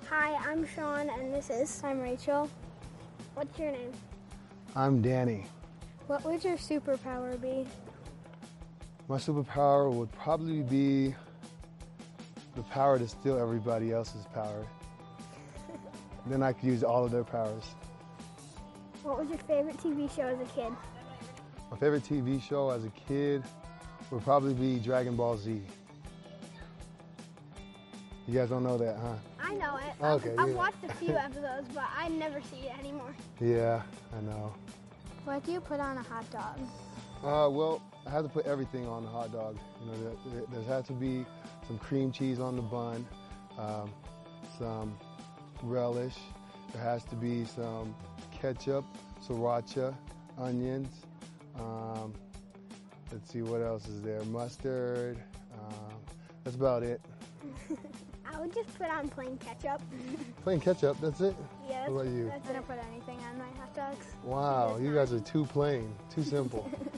Hi, I'm Sean, and this is... I'm Rachel. What's your name? I'm Danny. What would your superpower be? My superpower would probably be the power to steal everybody else's power. Then I could use all of their powers. What was your favorite TV show as a kid? My favorite TV show as a kid would probably be Dragon Ball Z. You guys don't know that, huh? I know it. Okay, I've yeah. watched a few episodes, but I never see it anymore. Yeah, I know. What do you put on a hot dog? Well, I have to put everything on the hot dog. You know, there has to be some cream cheese on the bun, some relish. There has to be some ketchup, sriracha, onions. Let's see, what else is there? Mustard. That's about it. I would just put on plain ketchup. Plain ketchup, that's it? Yes. What about you? I don't put anything on my hot dogs. Wow, you guys are too plain, too simple.